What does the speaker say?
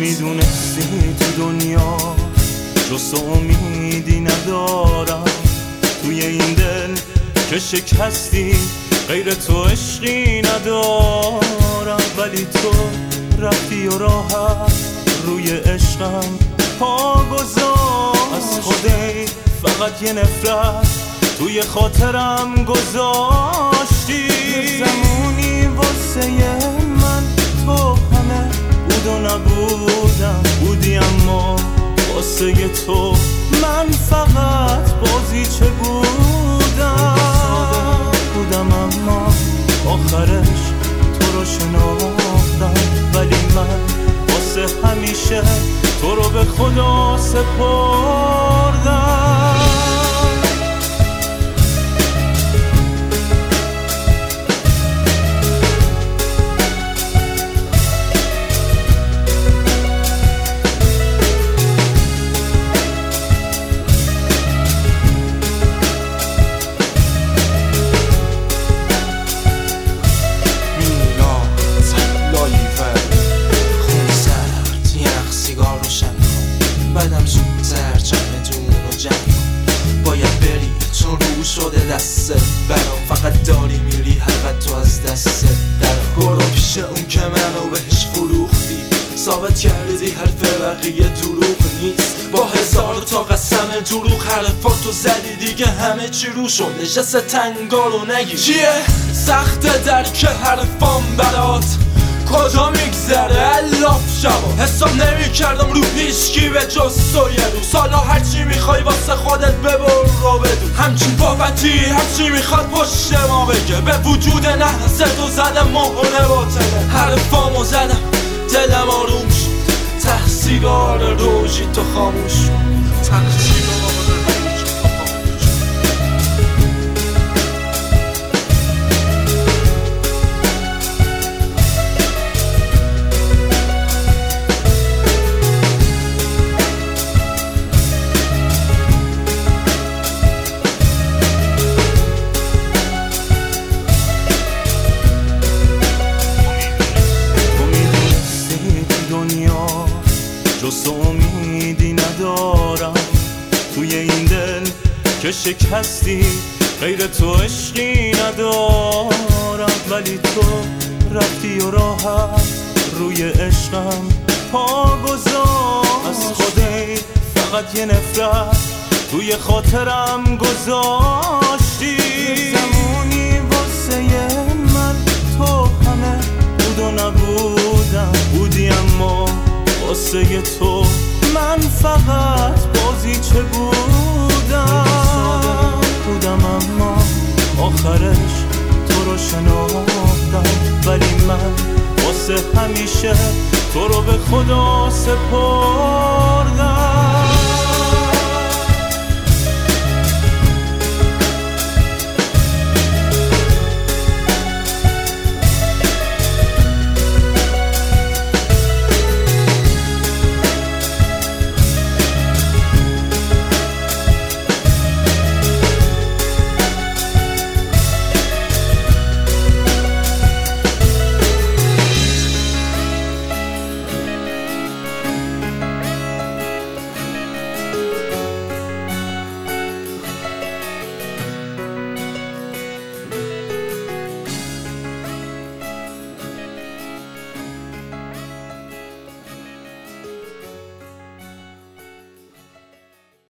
میدونستی تو دنیا جز امیدی ندارم، توی این دل که شکستی غیر تو عشقی ندارم. ولی تو رفتی و راحت روی عشقم پا گذاشتی، از خودی فقط یه نفرت توی خاطرم گذاشتی. زمانی واسه من تو همه بود و نبودم، بودی اما واسه تو من فقط بازیچه بودم. ساده بودم اما آخرش تو رو شناختم، ولی من واسه همیشه تو رو به خدا سپردم. بعدم زودتر چمدون رو جمع کن، باید بری چون رو شده دست برام، فقط داری میری حقیقت تو از دست درم. برو پیش اون که منو بهش فروختی، ثابت کردی حرف بقیه دروغ نیست. با هزار تا قسم دروغ حرفاتو زدی دیگه همه چی رو شد، نشست تنگارو نگی. چیه سخته درک حرفام برات، کجا میگذره الاف شبا، حساب نمی کردم رو هیچکی به جز تو یه رو. سالا هرچی میخوای واسه خودت ببر رو بدون، همچین بابتی هرچی میخواد پشت ما بگه، به وجود نحس تو زدم مهره باطله. حرفامو زدم دلم آروم شد، ته سیگار روژی تو خاموش شد، ته سیگار روژی تو خاموش شد. جز امیدی ندارم، توی این دل که شکستی غیر تو عشقی ندارم. ولی تو رفتی و راحت روی عشقم پا گذاشتی، از خودی فقط یه نفرت توی خاطرم گذاشتی. زمانی واسه من تو همه بود و نبودم، بودی اما واسه تو من فقط بازیچه بودم. ساده بودم اما آخرش تو رو شناختم، ولی من واسه همیشه تو رو به خدا سپردم.